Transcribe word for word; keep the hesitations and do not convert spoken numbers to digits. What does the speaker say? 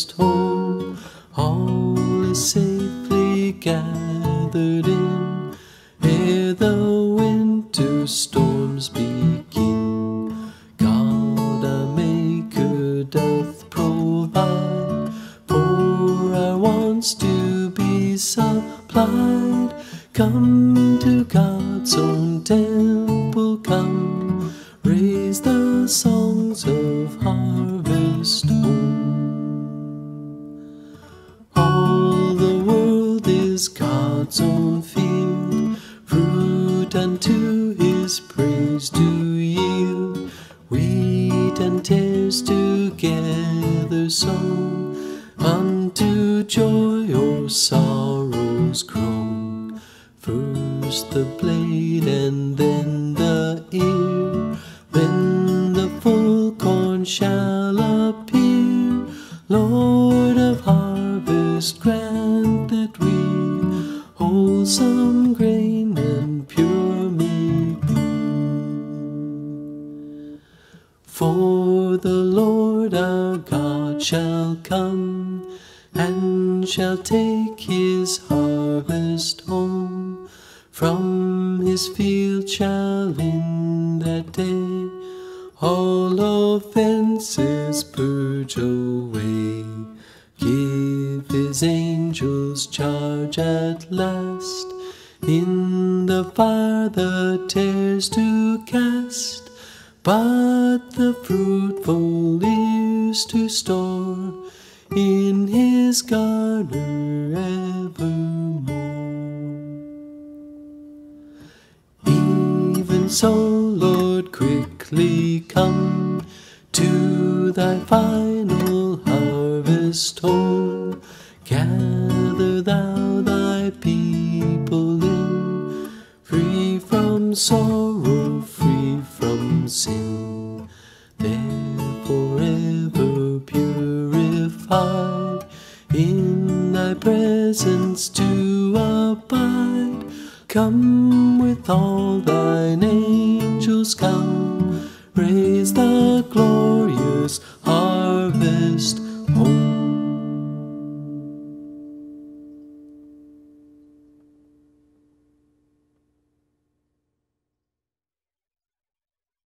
harvest home. All is safely gathered in ere the winter storms begin. God our Maker doth provide for our wants to be supplied. Come to God's own temple, come, raise the songs of harvest home. All the world is God's own field, fruit unto His praise to yield. Wheat and tares together sown, unto joy or sorrows grown. First the blade and then the ear, then the full corn shall appear. Lord of harvest, grant that we wholesome grain and pure may be. For the Lord our God shall come, and shall take His harvest home. From His field shall in that day all offences purge away. Give His angels charge at last in the fire the tares to cast, but the fruitful ears to store in His garner evermore. Even so, Lord, quickly come to Thy final harvest home. Gather Thou Thy people in, free from sorrow, free from sin. Therefore ever purified, in Thy presence to abide. Come with all Thine angels, come, raise the glorious harvest